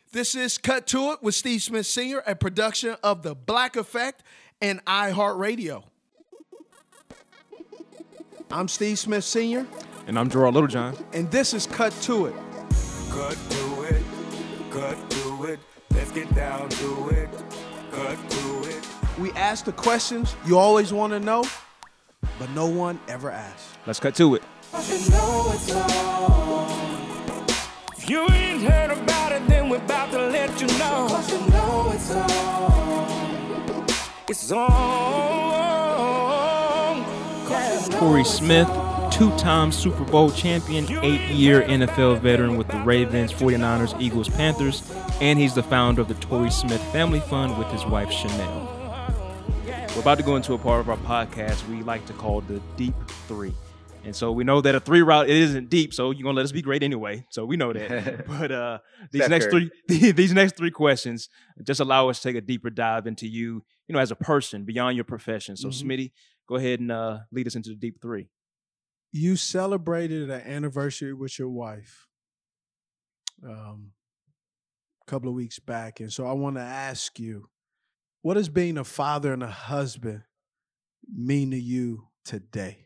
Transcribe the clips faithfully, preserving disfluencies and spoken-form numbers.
This is Cut to It with Steve Smith Senior, a production of The Black Effect and iHeartRadio. I'm Steve Smith Senior And I'm Gerard Littlejohn. And this is Cut to It. Cut to it, cut to it, let's get down to it, cut to it. We ask the questions you always want to know, but no one ever asks. Let's cut to it. You know it's on. If you ain't heard about it, then we're about to let you know. Cause you know it's on. It's on. Torrey Smith, two-time Super Bowl champion, eight-year N F L veteran with the Ravens, forty-niners, Eagles, Panthers, and he's the founder of the Torrey Smith Family Fund with his wife, Chanel. We're about to go into a part of our podcast we like to call the Deep Three. And so we know that a three route, it isn't deep, so you're going to let us be great anyway. So we know that. But uh, these next three these next three questions just allow us to take a deeper dive into you, you know, as a person beyond your profession. So mm-hmm. Smitty, go ahead and uh, lead us into the Deep Three. You celebrated an anniversary with your wife um, a couple of weeks back. And so I want to ask you, what does being a father and a husband mean to you today?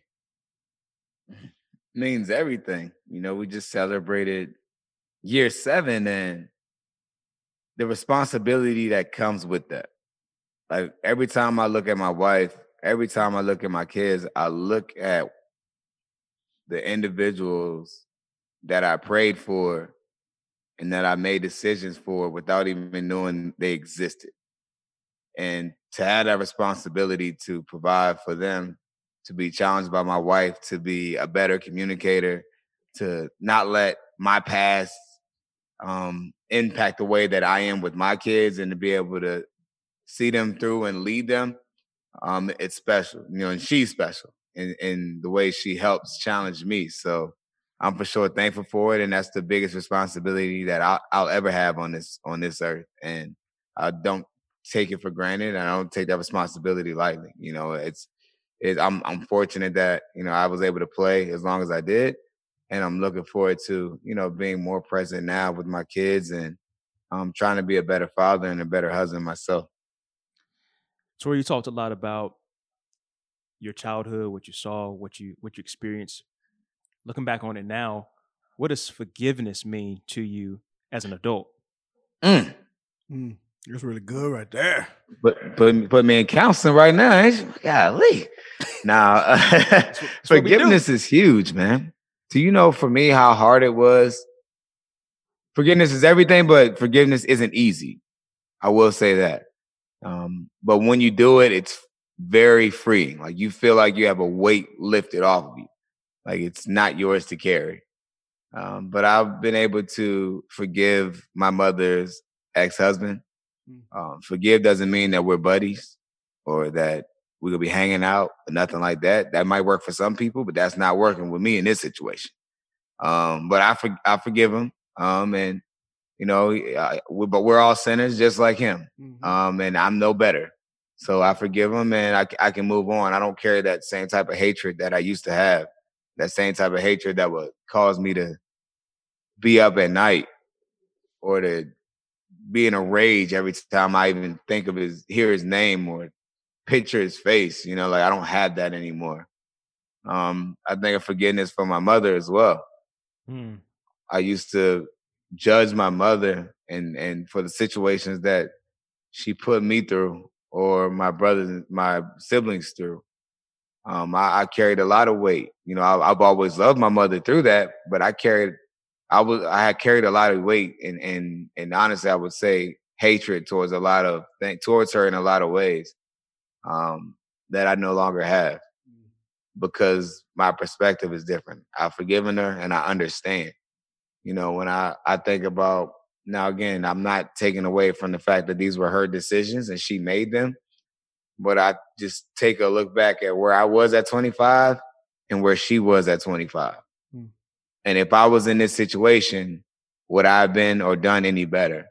Means everything. You know, we just celebrated year seven and the responsibility that comes with that. Like every time I look at my wife, every time I look at my kids, I look at the individuals that I prayed for and that I made decisions for without even knowing they existed. And to have that responsibility to provide for them, to be challenged by my wife, to be a better communicator, to not let my past um, impact the way that I am with my kids, and to be able to see them through and lead them, um, it's special. You know, and she's special in, in the way she helps challenge me. So I'm for sure thankful for it, and that's the biggest responsibility that I'll, I'll ever have on this on this earth. And I don't take it for granted, and I don't take that responsibility lightly. You know, it's It, I'm I'm fortunate that, you know, I was able to play as long as I did, and I'm looking forward to, you know, being more present now with my kids, and I'm trying to be a better father and a better husband myself. Torrey, you talked a lot about your childhood, what you saw, what you what you experienced. Looking back on it now, what does forgiveness mean to you as an adult? Mm. Mm. That's really good right there. But put, put me in counseling right now, ain't you? Golly. Now, uh, forgiveness is huge, man. Do you know for me how hard it was? Forgiveness is everything, but forgiveness isn't easy. I will say that. Um, but when you do it, it's very freeing. Like you feel like you have a weight lifted off of you. Like it's not yours to carry. Um, but I've been able to forgive my mother's ex-husband. Um, forgive doesn't mean that we're buddies or that we're going to be hanging out or nothing like that. That might work for some people, but that's not working with me in this situation. Um, but I, for, I forgive him. Um, and, you know, I, we, but we're all sinners just like him. Mm-hmm. Um, and I'm no better. So I forgive him and I, I can move on. I don't carry that same type of hatred that I used to have, that same type of hatred that would cause me to be up at night or to be in a rage every time I even think of his, hear his name or picture his face. You know, like I don't have that anymore. Um, I think of forgiveness for my mother as well. Hmm. I used to judge my mother and, and for the situations that she put me through or my brothers, my siblings through. Um, I, I carried a lot of weight. You know, I, I've always loved my mother through that, but I carried I was I had carried a lot of weight and and and honestly I would say hatred towards a lot of towards her in a lot of ways um, that I no longer have because my perspective is different. I've forgiven her and I understand. You know, when I, I think about now again, I'm not taking away from the fact that these were her decisions and she made them, but I just take a look back at where I was at twenty-five and where she was at twenty-five. And if I was in this situation, would I have been or done any better?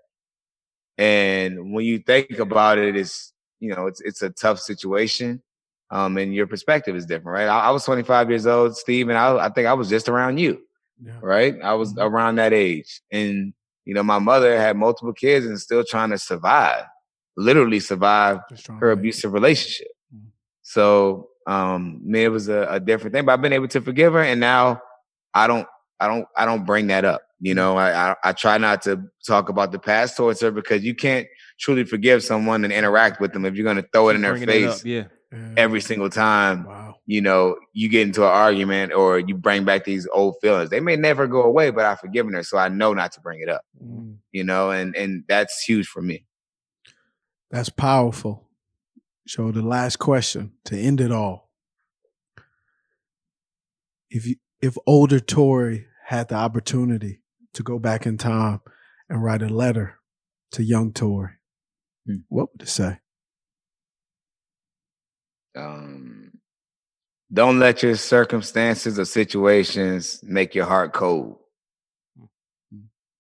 And when you think about it, it's, you know, it's it's a tough situation. Um, and your perspective is different, right? I, I was twenty-five years old, Steve, and I, I think I was just around you, yeah. right? I was mm-hmm. around that age. And You know, my mother had multiple kids and still trying to survive, literally survive her abusive relationship. Mm-hmm. So, um, me, it was a, a different thing, but I've been able to forgive her. And now I don't, I don't, I don't bring that up. You know, I, I, I try not to talk about the past towards her because you can't truly forgive someone and interact with them if you're going to throw it in their face up, yeah. every single time. Wow. You know, you get into an argument or you bring back these old feelings. They may never go away, but I've forgiven her, so I know not to bring it up. Mm. You know, and and that's huge for me. That's powerful. So the last question to end it all: if you, if older Tory had the opportunity to go back in time and write a letter to young Tory, hmm. what would it say? Um, don't let your circumstances or situations make your heart cold. Hmm.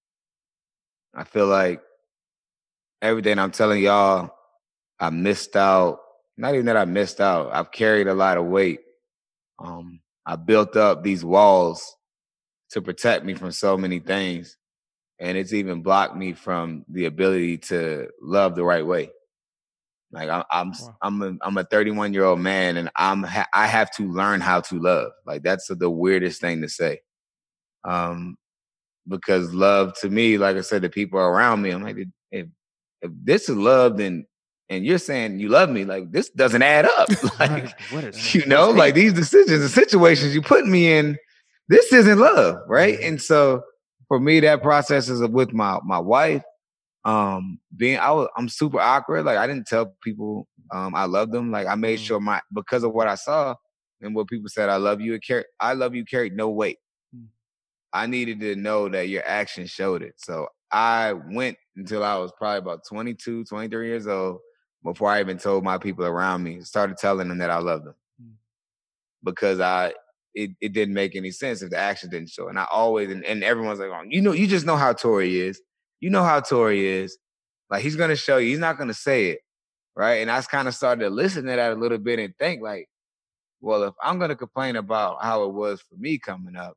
I feel like everything I'm telling y'all, I missed out. Not even that I missed out. I've carried a lot of weight. Um, I built up these walls to protect me from so many things. And it's even blocked me from the ability to love the right way. Like I'm, I'm, wow. I'm a, I'm a thirty-one year old man, and I'm, ha- I have to learn how to love. Like that's the weirdest thing to say, um, because love to me, like I said, the people around me, I'm like, if, if this is love, then and you're saying you love me, like this doesn't add up. Like what is, you know, like these decisions and situations you put me in, this isn't love, right? And so for me, that process is with my my wife. Um, being I was I'm super awkward. Like I didn't tell people um I love them. Like I made sure my because of what I saw and what people said I love you, it carried I love you carried no weight. I needed to know that your actions showed it. So I went until I was probably about twenty-two, twenty-three years old before I even told my people around me, started telling them that I love them. Because I it, it didn't make any sense if the action didn't show. And I always and, and everyone's like, oh, you know, you just know how Tory is. You know how Tory is. Like, he's going to show you. He's not going to say it, right? And I kind of started to listen to that a little bit and think, like, well, if I'm going to complain about how it was for me coming up,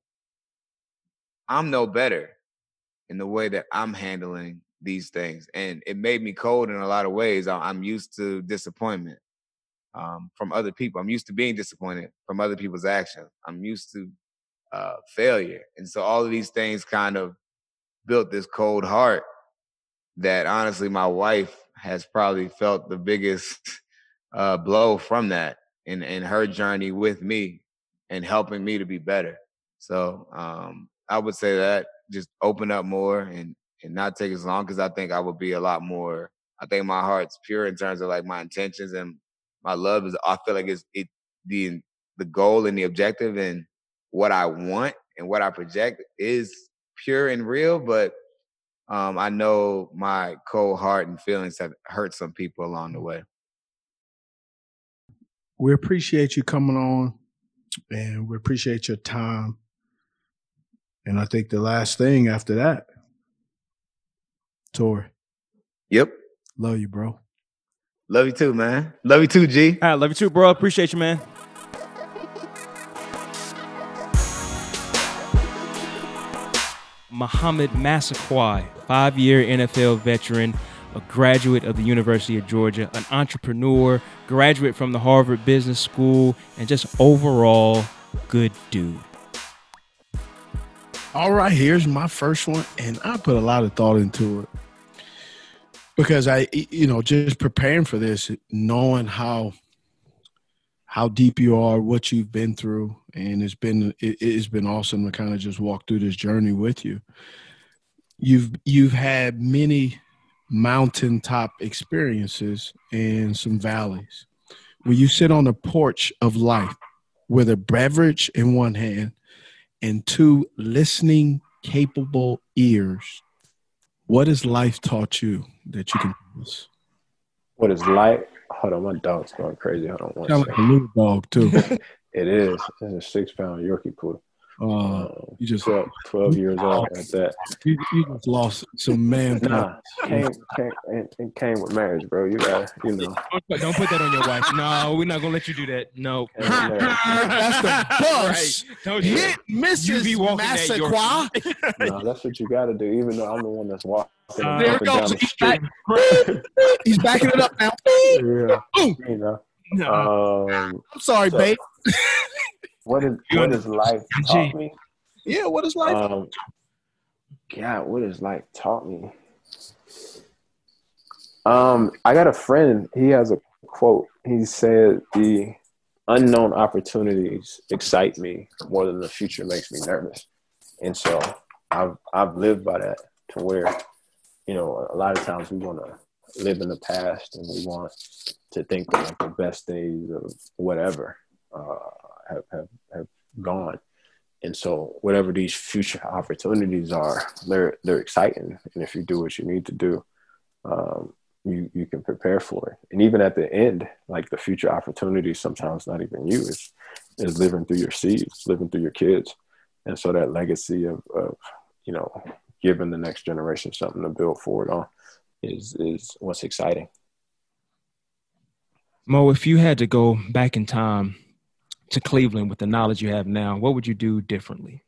I'm no better in the way that I'm handling these things. And it made me cold in a lot of ways. I'm used to disappointment um, from other people. I'm used to being disappointed from other people's actions. I'm used to uh, failure. And so all of these things kind of built this cold heart that honestly my wife has probably felt the biggest uh, blow from that in, in her journey with me and helping me to be better. So um, I would say that just open up more and, and not take as long, because I think I would be a lot more, I think my heart's pure in terms of like my intentions, and my love is, I feel like it's it the the goal and the objective and what I want and what I project is pure and real, but um, I know my cold heart and feelings have hurt some people along the way. We appreciate you coming on, and we appreciate your time. And I think the last thing after that, Tory. Yep. Love you, bro. Love you too, man. Love you too, G. All right, love you too, bro. Appreciate you, man. Mohamed Massaquoi, five-year N F L veteran, a graduate of the University of Georgia, an entrepreneur, graduate from the Harvard Business School, and just overall good dude. All right, here's my first one, and I put a lot of thought into it because I, you know, just preparing for this, knowing how how deep you are, what you've been through, and it's been it, it's been awesome to kind of just walk through this journey with you. You've you've had many mountaintop experiences and some valleys. When you sit on the porch of life with a beverage in one hand and two listening, capable ears, what has life taught you that you can tell us? What is life? Hold on, my dog's going crazy. Hold on one Sound like a little dog, too. It is. It's a six-pound Yorkie poodle. Uh, you just twelve, twelve years old at that. You, you just lost some man. Nah, came, came, and, and came with marriage, bro. You got, you know. Don't put that on your wife. No, we're not gonna let you do that. No. That's the boss. Right. Don't hit Missus Massaquoi. No, that's what you got to do. Even though I'm the one that's walking. Uh, there it goes. He's, back. He's backing it up now. Yeah. You know. No. Um, I'm sorry, so, babe. What is what is life taught me? Yeah, what is life? Um, yeah, what has life taught me? Um, I got a friend. He has a quote. He said, "The unknown opportunities excite me more than the future makes me nervous." And so I've I've lived by that to where, you know, a lot of times we want to live in the past and we want to think that like the best days of whatever uh, have, have have gone. And so whatever these future opportunities are, they're they're exciting. And if you do what you need to do, um, you you can prepare for it. And even at the end, like the future opportunities, sometimes not even you, is is living through your seeds, living through your kids. And so that legacy of, of you know, giving the next generation something to build forward on is is what's exciting. Mo, if you had to go back in time to Cleveland with the knowledge you have now, what would you do differently?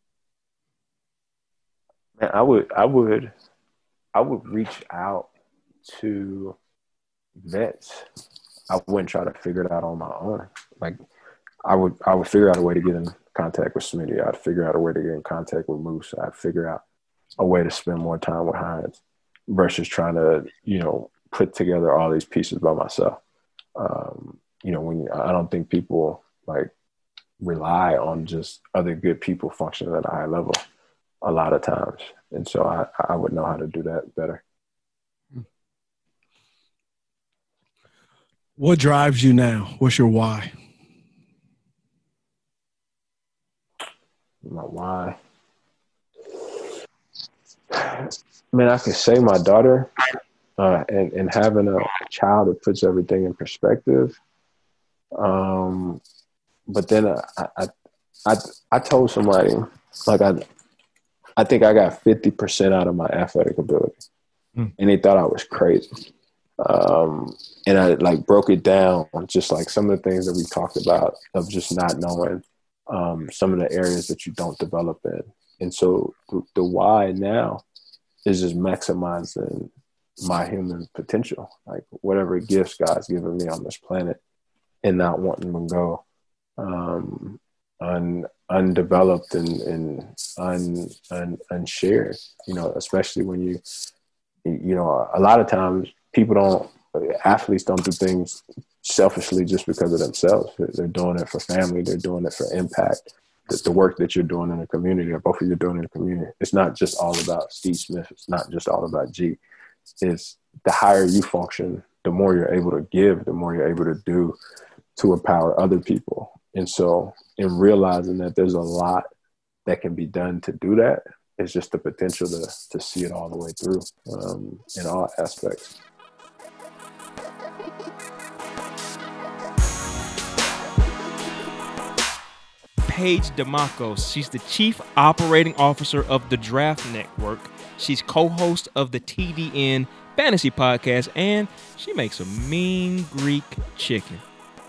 Man, I would, I would, I would reach out to vets. I wouldn't try to figure it out on my own. Like, I would, I would figure out a way to get in contact with Smitty. I'd figure out a way to get in contact with Moose. I'd figure out a way to spend more time with Hines versus trying to, you know, put together all these pieces by myself. Um, you know, when I don't think people like rely on just other good people functioning at a high level a lot of times. And so I, I would know how to do that better. What drives you now? What's your why? My why? Man, I could say my daughter uh, and, and having a child that puts everything in perspective. Um, but then I, I, I, I told somebody, like, I, I think I got fifty percent out of my athletic ability. Mm. And they thought I was crazy. Um, and I like broke it down on just like some of the things that we talked about of just not knowing um, some of the areas that you don't develop in. And so the, the why now is just maximizing my human potential, like whatever gifts God's given me on this planet, and not wanting to go um, un, undeveloped and, and un, un, unshared, you know, especially when you, you know, a lot of times people don't, athletes don't do things selfishly just because of themselves. They're doing it for family. They're doing it for impact. The, the work that you're doing in the community, or both of you are doing in the community, it's not just all about Steve Smith. It's not just all about G. It's the higher you function, the more you're able to give, the more you're able to do to empower other people. And so in realizing that there's a lot that can be done to do that, it's just the potential to to see it all the way through um, in all aspects. Paige DeMacos. She's the Chief Operating Officer of the Draft Network. She's co-host of the T D N Fantasy Podcast, and she makes a mean Greek chicken.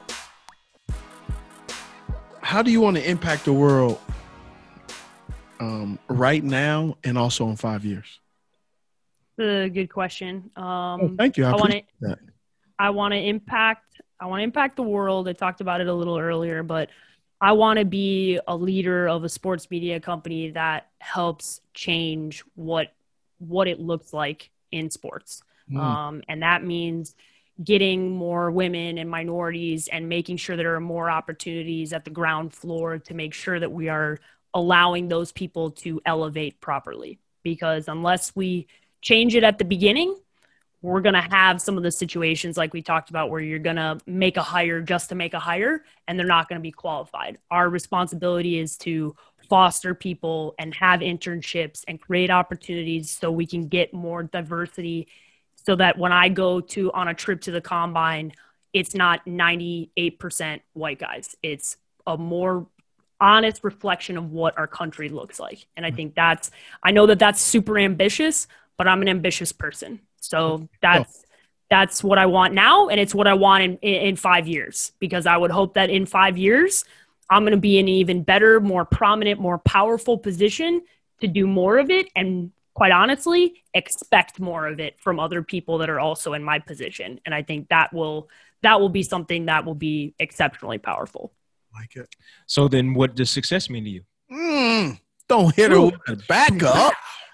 How do you want to impact the world um, right now and also in five years? A good question. Um, oh, thank you. I, I want to. I want to impact. I want to impact the world. I talked about it a little earlier, but I want to be a leader of a sports media company that helps change what what it looks like in sports, mm. um, and that means getting more women and minorities and making sure there are more opportunities at the ground floor to make sure that we are allowing those people to elevate properly. Because unless we change it at the beginning, we're going to have some of the situations like we talked about where you're going to make a hire just to make a hire and they're not going to be qualified. Our responsibility is to foster people and have internships and create opportunities so we can get more diversity, so that when I go to on a trip to the combine, it's not ninety-eight percent white guys. It's a more honest reflection of what our country looks like. And I think that's, I know that that's super ambitious, but I'm an ambitious person. So that's, that's what I want now. And it's what I want in, in five years, because I would hope that in five years, I'm going to be in an even better, more prominent, more powerful position to do more of it. And quite honestly, expect more of it from other people that are also in my position. And I think that will, that will be something that will be exceptionally powerful. Like it. So then what does success mean to you? Mm, don't hit her with the back up.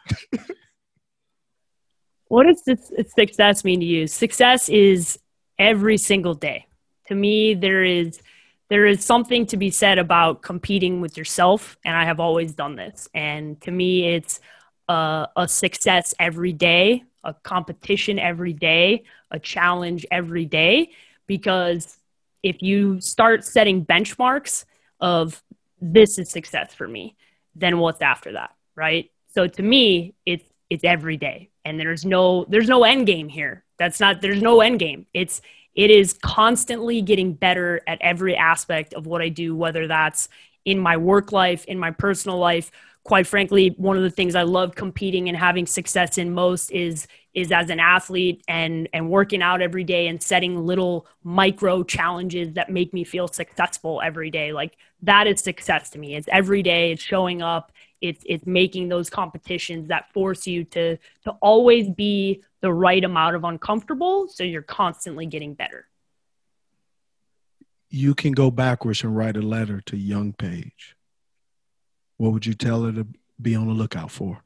What does this success mean to you? Success is every single day. To me, there is there is something to be said about competing with yourself, and I have always done this. And to me, it's a, a success every day, a competition every day, a challenge every day, because if you start setting benchmarks of this is success for me, then what's after that, right? So to me, it's it's every day, and there's no there's no end game here. That's not there's no end game. It's it is constantly getting better at every aspect of what I do, whether that's in my work life, in my personal life. Quite frankly, one of the things I love competing and having success in most is is as an athlete and and working out every day and setting little micro challenges that make me feel successful every day. Like that is success to me. It's every day. It's showing up. It's it's making those competitions that force you to to always be the right amount of uncomfortable, so you're constantly getting better. You can go backwards and write a letter to young Paige. What would you tell her to be on the lookout for?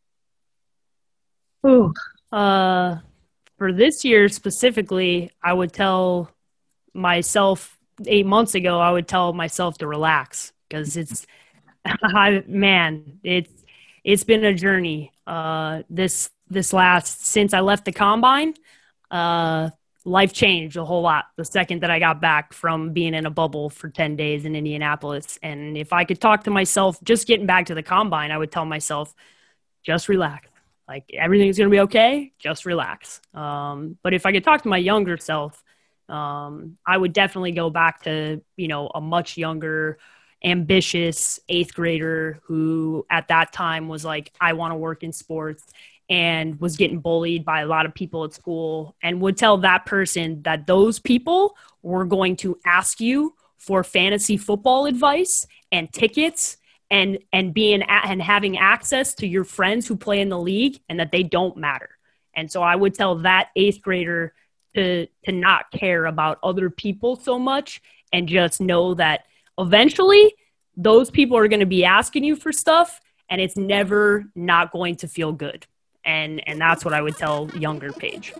Ooh, uh, for this year specifically, I would tell myself eight months ago, I would tell myself to relax, because it's, I, man, it's, it's been a journey. Uh, this, this last, since I left the combine, uh, life changed a whole lot the second that I got back from being in a bubble for ten days in Indianapolis. And if I could talk to myself, just getting back to the combine, I would tell myself, just relax. Like everything's going to be okay. Just relax. Um, but if I could talk to my younger self, um, I would definitely go back to, you know, a much younger, ambitious eighth grader who at that time was like, I want to work in sports, and was getting bullied by a lot of people at school, and would tell that person that those people were going to ask you for fantasy football advice and tickets and, and being and having access to your friends who play in the league, and that they don't matter. And so I would tell that eighth grader to, to not care about other people so much, and just know that eventually those people are going to be asking you for stuff, and it's never not going to feel good. And and that's what I would tell younger Paige.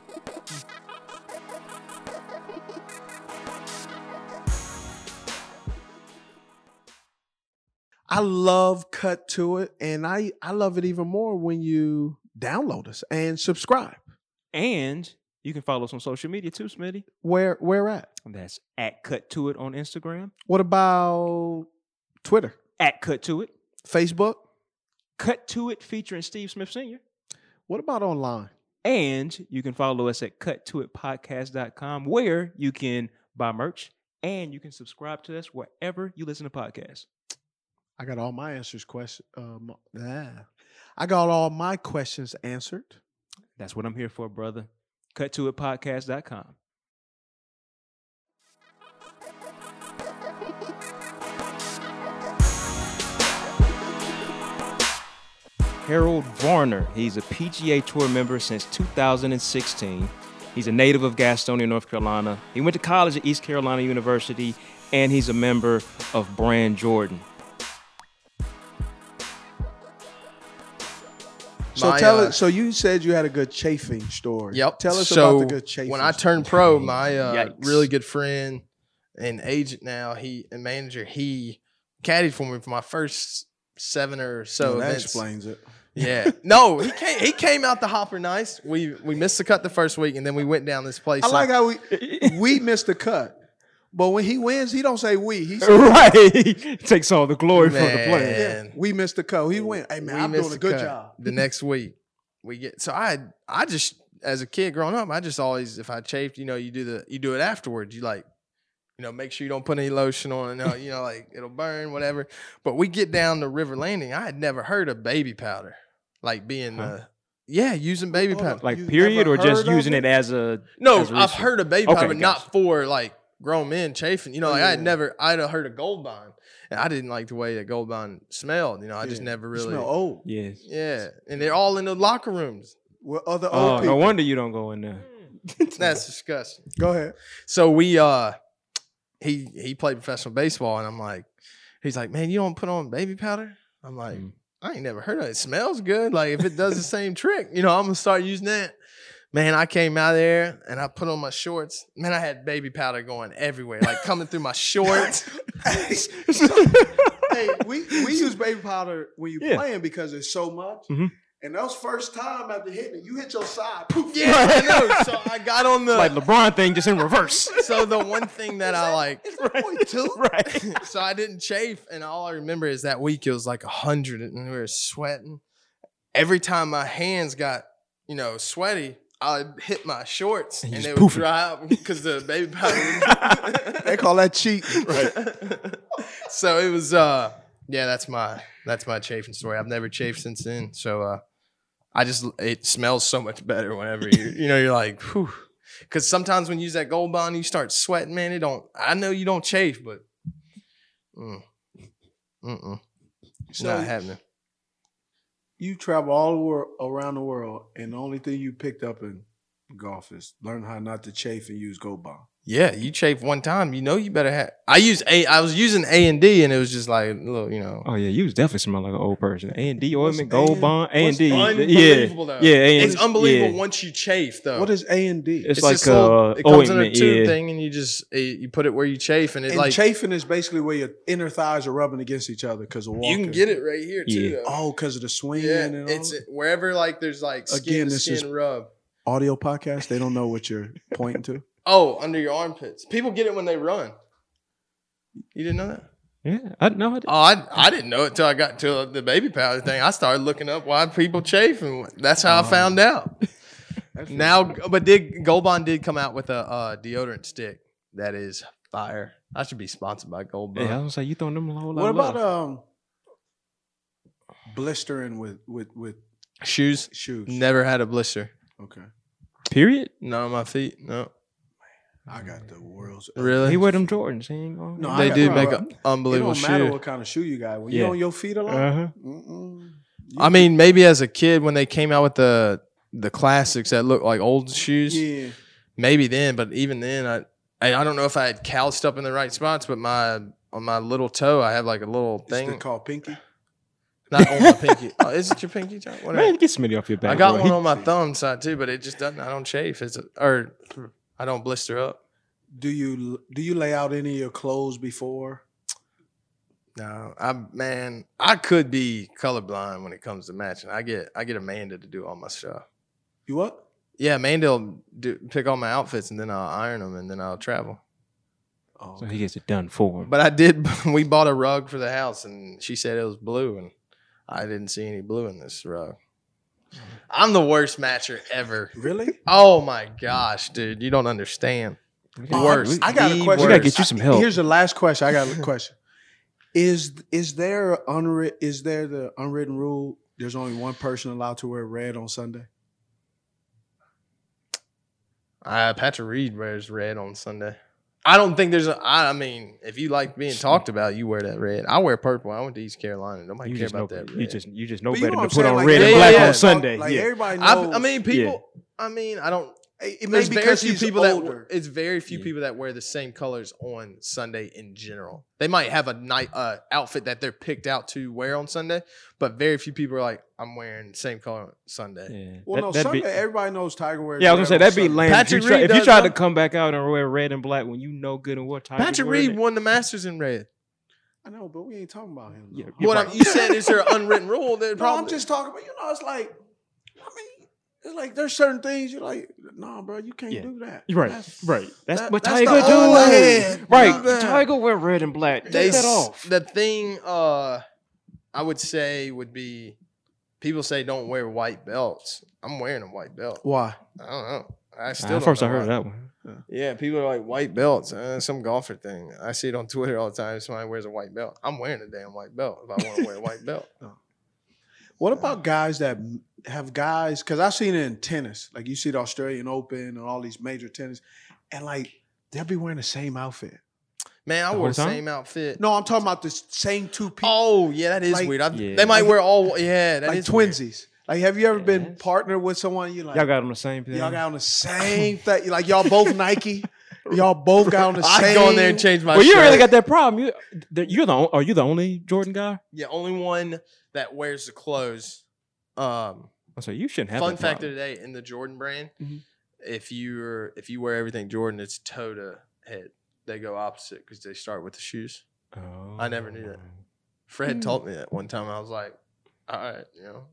I love Cut to It, and I, I love it even more when you download us and subscribe. And you can follow us on social media too, Smitty. Where where at? That's at Cut to It on Instagram. What about Twitter? At Cut to It. Facebook? Cut to It featuring Steve Smith Senior What about online? And you can follow us at cut to it podcast dot com, where you can buy merch and you can subscribe to us wherever you listen to podcasts. I got all my answers question. Um, yeah. I got all my questions answered. That's what I'm here for, brother. cut to it podcast dot com. Harold Varner. He's a P G A Tour member since two thousand sixteen. He's a native of Gastonia, North Carolina. He went to college at East Carolina University, and he's a member of Brand Jordan. So My, tell uh, us. So you said you had a good chafing story. Yep. Tell us so about the good chafing. when I story. turned pro, my uh, Yikes. really good friend and agent now, he and manager, he caddied for me for my first seven or so Well, that events. explains it. Yeah. No, he came. He came out the hopper nice. We we missed the cut the first week, and then we went down this place. I So- like how we we missed the cut, but when he wins, he don't say we. He says, Right. Takes all the glory from the player. Man. "We missed the cut." He went. Hey man, we I'm missed doing a the good cut. job. The next week, we get. So I I just as a kid growing up, I just always if I chafed, you know, you do the you do it afterwards. You like You know, make sure you don't put any lotion on it. You know, like it'll burn, whatever. But we get down to River Landing. I had never heard of baby powder, like being, huh? uh, yeah, using baby powder. Like you period, or just using it? it as a no? as a I've heard of baby powder, okay, but gotcha. not for like grown men chafing. You know, like yeah. I had never, I'd heard of Gold Bond, and I didn't like the way that Gold Bond smelled. You know, I yeah. just never really you smell old. Yes, yeah, and they're all in the locker rooms. With other oh, old people. No wonder you don't go in there. That's disgusting. Go ahead. So we, uh, he he played professional baseball, and I'm like, he's like, man, you don't put on baby powder? I'm like, mm. I ain't never heard of it. It smells good. Like if it does the same trick, you know, I'm gonna start using that. Man, I came out there and I put on my shorts. Man, I had baby powder going everywhere, like coming through my shorts. hey, we we use baby powder when you're yeah. playing because it's so much. Mm-hmm. And that was first time after hitting it, you hit your side. Poof. Yeah, I know. So I got on the like LeBron thing, just in reverse. So the one thing that I like, is that point two? Right. So I didn't chafe, and all I remember is that week it was like a hundred, and we were sweating. Every time my hands got, you know, sweaty, I'd hit my shorts, and, and they would poofing. dry out because the baby powder. They call that cheating, right? So it was, uh, yeah, that's my that's my chafing story. I've never chafed since then, so. uh I just, it smells so much better whenever you, you know, you're like, whew. Because sometimes when you use that Gold Bond, you start sweating, man. It don't, I know you don't chafe, but, mm, mm-mm. It's so not happening. You travel all the world, around the world, and the only thing you picked up in golf is learn how not to chafe and use Gold Bond. Yeah, you chafe one time, you know you better have. I use A. I was using A and D, and it was just like, little, you know. Oh yeah, you was definitely smell like an old person. A and D ointment, Gold Bond, A and D. Unbelievable, yeah, though. yeah, A and D. It's unbelievable yeah. once you chafe, though. What is A and D? It's, it's like this little, uh, it comes ointment, in a tube yeah. thing, and you just you put it where you chafe, and it and like chafing is basically where your inner thighs are rubbing against each other because of walking. You can get it right here too. Yeah. Though. Oh, because of the swing. Yeah, and it's all? wherever like there's like skin Again, to this skin is rub. Audio podcast. They don't know what you're pointing to. Oh, under your armpits. People get it when they run. You didn't know that? Yeah, I know. I did. Oh, I I didn't know it until I got to the baby powder thing. I started looking up why people chafe, and that's how um, I found out. Now, but did Gold Bond did come out with a uh, deodorant stick that is fire. I should be sponsored by Gold Bond. Yeah, I was gonna say you throwing them a whole lot. What of about love. um blistering with with with shoes? Shoes. Never had a blister. Okay. Period? No, on my feet. No. I got the world's really. He wear them Jordans. He ain't going. No, they do make an unbelievable shoe. It don't matter what kind of shoe you got. When yeah. you're on your feet a lot. Uh-huh. I mean, maybe as a kid when they came out with the the classics that look like old shoes. Yeah. Maybe then, but even then, I I, I don't know if I had calloused up in the right spots, but my on my little toe, I have like a little thing. Is it called pinky? Not on my pinky. Oh, is it your pinky, John? Whatever. Man, get Smitty off your back. I got boy. one He, on my thumb side too, but it just doesn't. I don't chafe. It's a, or I don't blister up. Do you do you lay out any of your clothes before? No, I man, I could be colorblind when it comes to matching. I get I get Amanda to do all my stuff. You what? Yeah, Amanda will do, pick all my outfits, and then I'll iron them, and then I'll travel. Oh, so he gets it done for him. But I did. We bought a rug for the house, and she said it was blue, and I didn't see any blue in this rug. I'm the worst matcher ever. Really? Oh my gosh, dude, you don't understand. The worst. I got a question. We gotta get you some help. Here's the last question. I got a question. Is is there unwritten? Is there the unwritten rule? There's only one person allowed to wear red on Sunday. Uh, Patrick Reed wears red on Sunday. I don't think there's a. I, I mean, if you like being talked about, you wear that red. I wear purple. I went to East Carolina. Nobody you care about know, that. You red. just you just know but better you know to put on like, red yeah, and black yeah, on yeah. Sunday. Like yeah. everybody knows. I, I mean, people. Yeah. I mean, I don't. It There's may very because few he's people older. that it's very few Yeah. people that wear the same colors on Sunday in general. They might have a night uh, outfit that they're picked out to wear on Sunday, but very few people are like, I'm wearing the same color on Sunday. Yeah. Well, That- no, that'd Sunday be- everybody knows Tiger wears. Yeah, I was red gonna say on that'd be Sunday. lame. Patrick if you, try, Reed if you does tried to that. come back out and wear red and black when you know good and what Tiger Patrick Reed won the Masters in red. I know, but we ain't talking about him. though. Yeah, I'm you're What right. I'm, you said is there an unwritten rule? That No, probably, I'm just talking about, you know, it's like, I mean, it's like there's certain things you're like, nah, bro, you can't Yeah. do that. Right, That's, right. That's that- what that's Tiger the do. old head. Right, Yeah. Tiger wear red and black. Take They that s- off. The thing uh, I would say would be people say don't wear white belts. I'm wearing a white belt. Why? I don't know. I still Nah, don't first know I heard why. that one. Yeah, people are like white belts. Uh, some golfer thing. I see it on Twitter all the time. Somebody wears a white belt. I'm wearing a damn white belt if I want to wear a white belt. What about guys that have guys? Because I've seen it in tennis. Like you see the Australian Open and all these major tennis, and like they'll be wearing the same outfit. Man, I The wore whole the time? same outfit. No, I'm talking about the same two people, Oh, yeah, that is Like- weird. I, Yeah. They might Like- wear all. Yeah, that like is weird. twinsies. Like, have you ever been Yes. partnered with someone? You like Y'all got on the same thing. y'all got on the same thing. Like y'all both Nike. Y'all both got on the I same. go in there and change my Well, you shirt. really got that problem. You, the- you're the on- are you the only Jordan guy? Yeah, only one that wears the clothes. Um, I say you shouldn't have. fun that fact problem. of the day: in the Jordan brand, Mhm. if you're if you wear everything Jordan, it's toe to head. They go opposite because they start with the shoes. Oh. I never knew that. Fred told me that one time. I was like, all right, you know.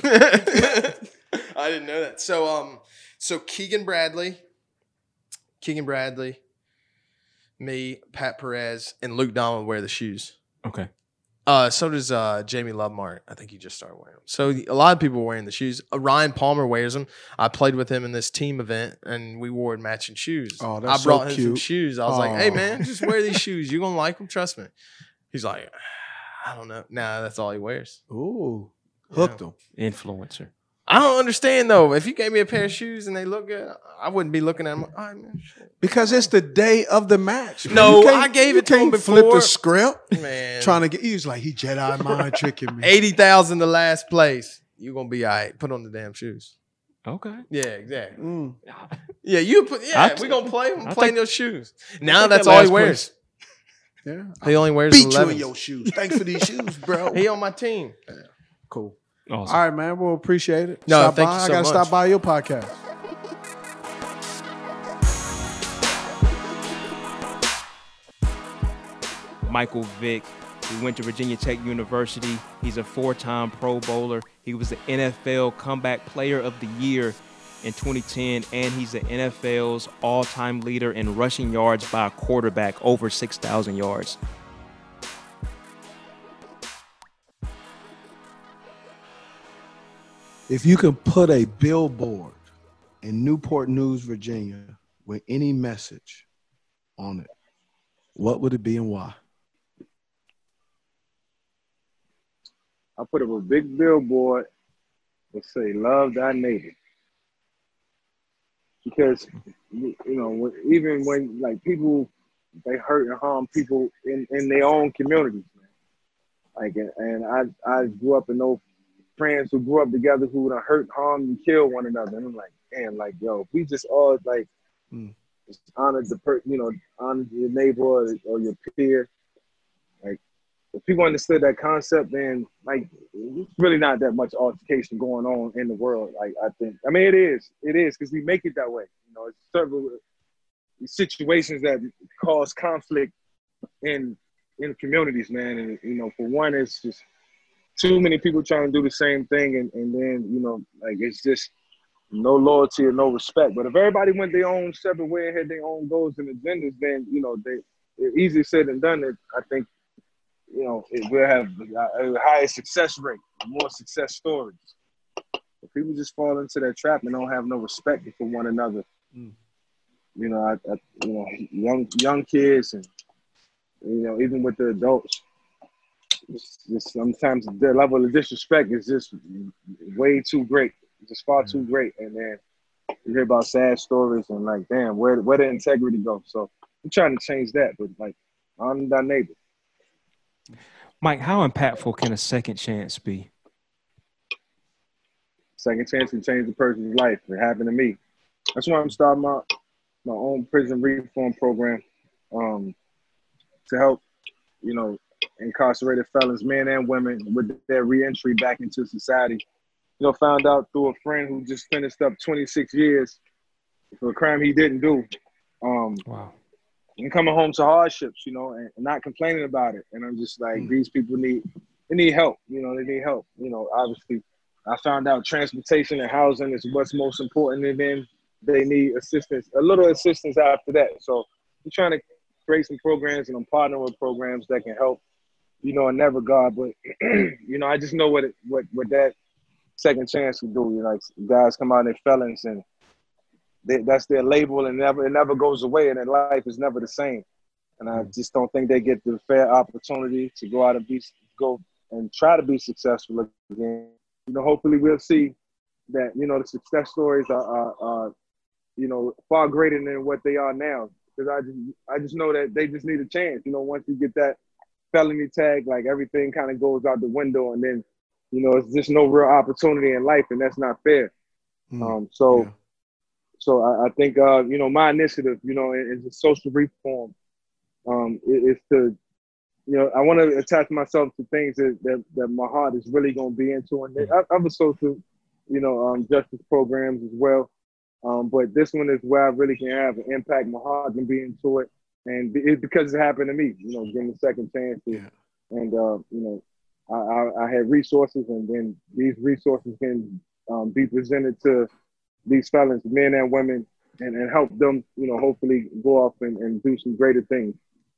I didn't know that. So um so Keegan Bradley, Keegan Bradley, me, Pat Perez, and Luke Donald wear the shoes. Okay. Uh, so does uh, Jamie Lovemart. I think he just started wearing them. So a lot of people are wearing the shoes. Uh, Ryan Palmer wears them. I played with him in this team event, and we wore matching shoes. Oh, that's I brought so him some cute. shoes. I was like, "Hey, Aw. man, just wear these shoes. You're gonna like them. Trust me." He's like, "I don't know." Nah, that's all he wears. Ooh, hooked them. Influencer. I don't understand though. If you gave me a pair of shoes and they look good, I wouldn't be looking at them. All right, man, shit. Because it's the day of the match. No, You can't- I gave you it to him can't Flip before. the script. Man, Trying to get. He was like, he Jedi mind tricking me. eighty thousand the last place. You gonna be all right. Put on the damn shoes. Okay. Yeah, exactly. Mm. Yeah, you put. Yeah, I'll we gonna play. I'm I'll playing take- your shoes. Now take that's that all he last wears. Yeah. He only wears Beat you in elevens. your shoes. Thanks for these shoes, bro. He on my team. Cool. Awesome. All right, man. We'll appreciate it. No, stop thank by. you I so gotta much. stop by your podcast. Michael Vick. He went to Virginia Tech University. He's a four-time Pro Bowler. He was the N F L Comeback Player of the Year in twenty ten, and he's the N F L's all-time leader in rushing yards by a quarterback, over six thousand yards. If you can put a billboard in Newport News, Virginia, with any message on it, what would it be and why? I put up a big billboard that say "Love thy neighbor," because you know when- even when like people they hurt and harm people in, in their own communities, man. Like and, and I I grew up in those friends who grew up together who would hurt, harm, and kill one another, and I'm like, damn, like yo, if we just all like Mm. just honor the per, you know, honor your neighbor or, or your peer, like. If people understood that concept, then like it's really not that much altercation going on in the world. Like I think, I mean, it is, it is because we make it that way. You know, it's several situations that cause conflict in in communities, man. And you know, for one, it's just too many people trying to do the same thing, and, and then you know, like it's just no loyalty or no respect. But if everybody went their own separate way and had their own goals and agendas, then you know, they it's easier said than done. It, I think. You know, it will have a higher success rate, more success stories. If people just fall into that trap and don't have no respect for one another, Mm. you know, I, I, you know, young young kids and you know, even with the adults, it's just sometimes the level of disrespect is just way too great, just far too great. And then you hear about sad stories and like, damn, where where did integrity go? So I'm trying to change that, but like, honor thy neighbor. Mike, how impactful can a second chance be? Second chance to change a person's life. It happened to me. That's why I'm starting my my own prison reform program um, to help, you know, incarcerated felons, men and women, with their reentry back into society. You know, found out through a friend who just finished up twenty-six years for a crime he didn't do. Um, Wow. and coming home to hardships, you know, and, and not complaining about it. And I'm just like, Mm. these people need, they need help. You know, they need help. You know, obviously, I found out transportation and housing is what's most important, and then they need assistance, a little assistance after that. So I'm trying to create some programs, and I'm partnering with programs that can help, you know, in that regard. But you know, I just know what it, what what that second chance will do. You know, like guys come out and they're felons and they, that's their label, and never it never goes away, and their life is never the same. And I just don't think they get the fair opportunity to go out and be go and try to be successful again. You know, hopefully we'll see that, you know, the success stories are, are, are you know, far greater than what they are now. Because I just I just know that they just need a chance. You know, once you get that felony tag, like everything kind of goes out the window, and then, you know, it's just no real opportunity in life, and that's not fair. Mm, um, so, yeah. so I, I think uh, you know, my initiative, you know, is a social reform. Um, it, it's to, you know, I want to attach myself to things that, that that my heart is really going to be into, and other social, you know, um, justice programs as well. Um, but this one is where I really can have an impact. My heart can be into it, and it's because it happened to me. You know, getting a second chance, yeah. and uh, you know, I, I, I had resources, and then these resources can um, be presented to these felons, men and women, and, and help them, you know, hopefully go off and, and do some greater things.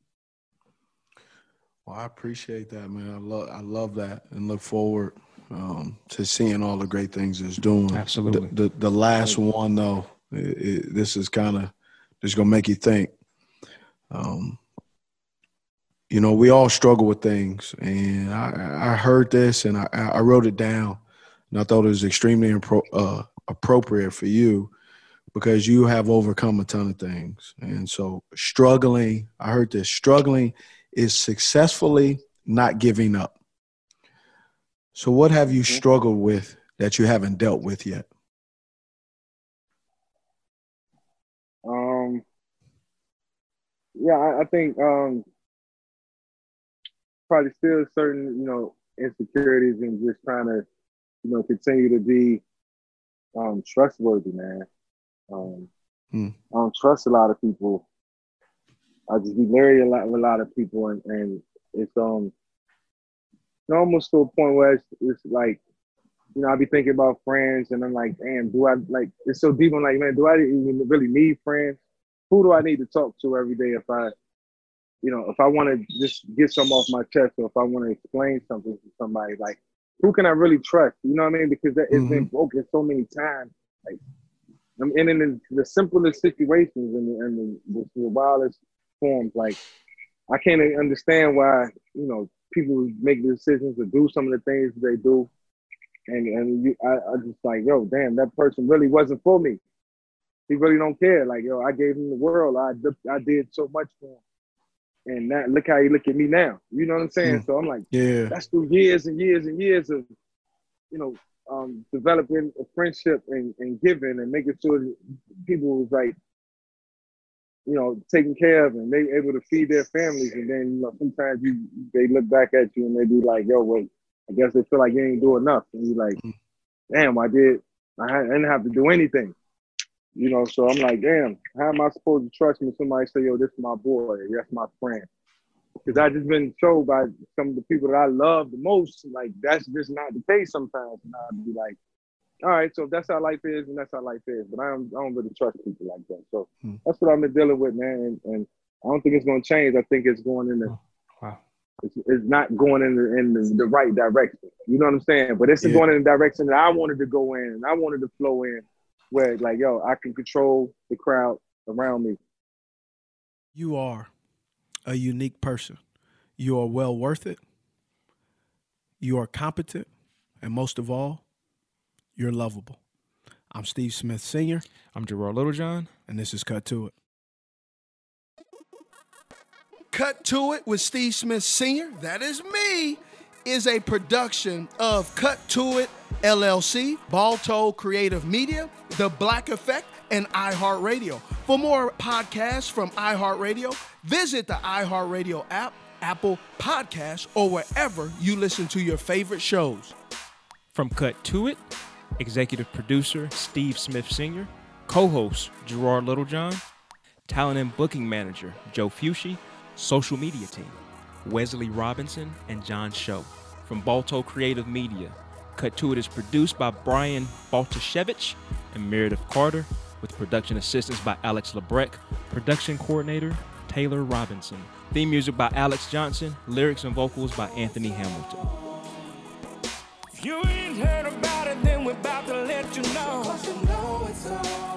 Well, I appreciate that, man. I love I love that, and look forward um, to seeing all the great things it's doing. Absolutely. The the, the last one though, it, it, this is kind of just gonna make you think. Um, you know, we all struggle with things, and I, I heard this, and I, I wrote it down, and I thought it was extremely impro- uh, appropriate for you because you have overcome a ton of things, and so struggling. I heard this struggling. is successfully not giving up. So what have you struggled with that you haven't dealt with yet? Um, yeah, I, I think um, probably still certain, you know, insecurities and just trying to, you know, continue to be um, trustworthy, man. Um, hmm. I don't trust a lot of people. I just be leery a lot with a lot of people, and, and it's um it's almost to a point where it's, it's like, you know, I be thinking about friends, and I'm like, damn, do I like? It's so deep. I'm like, man, do I even really need friends? Who do I need to talk to every day if I, you know, if I want to just get something off my chest, or if I want to explain something to somebody, like, who can I really trust? You know what I mean? Because that, it's mm-hmm. been broken so many times. Like, I'm in, in the simplest situations and, and the, the wildest forms. Like, I can't understand why, you know, people make the decisions to do some of the things they do, and and you, I, I just like, yo, damn, that person really wasn't for me. He really don't care. Like, yo, I gave him the world. I I did so much for him, and now look how he look at me now. You know what I'm saying? Mm. So I'm like, yeah, that's through years and years and years of, you know, um, developing a friendship and, and giving and making sure that people was like, you know, taken care of and they able to feed their families. And then, you know, sometimes you they look back at you and they be like, yo, well, I guess they feel like you ain't do enough. And you're like, damn, I did. I didn't have to do anything. You know, so I'm like, damn, how am I supposed to trust when somebody say, yo, this is my boy, that's my friend? Because I just been told by some of the people that I love the most, like, that's just not the case sometimes. And I'd be like, all right, so if that's how life is, and that's how life is. But I don't, I don't really trust people like that. So hmm. that's what I've been dealing with, man. And, and I don't think it's going to change. I think it's going in the, oh, wow. it's, it's not going in the in the, the right direction. You know what I'm saying? But it's yeah. going in the direction that I wanted to go in, and I wanted to flow in, where like, yo, I can control the crowd around me. You are a unique person. You are well worth it. You are competent. And most of all, you're lovable. I'm Steve Smith Senior I'm Gerard Littlejohn. And this is Cut to It. Cut to It with Steve Smith Senior, that is me, is a production of Cut to It, L L C, Balto Creative Media, The Black Effect, and iHeartRadio. For more podcasts from iHeartRadio, visit the iHeartRadio app, Apple Podcasts, or wherever you listen to your favorite shows. From Cut to It, executive producer Steve Smith Senior, co-host Gerard Littlejohn, talent and booking manager Joe Fucci, social media team Wesley Robinson and John Show. From Balto Creative Media, Cut to It is produced by Brian Baltashevich and Meredith Carter, with production assistance by Alex Lebrecht, production coordinator Taylor Robinson. Theme music by Alex Johnson, lyrics and vocals by Anthony Hamilton. If you ain't heard about it, then we're about to let you know. 'Cause you know it's on.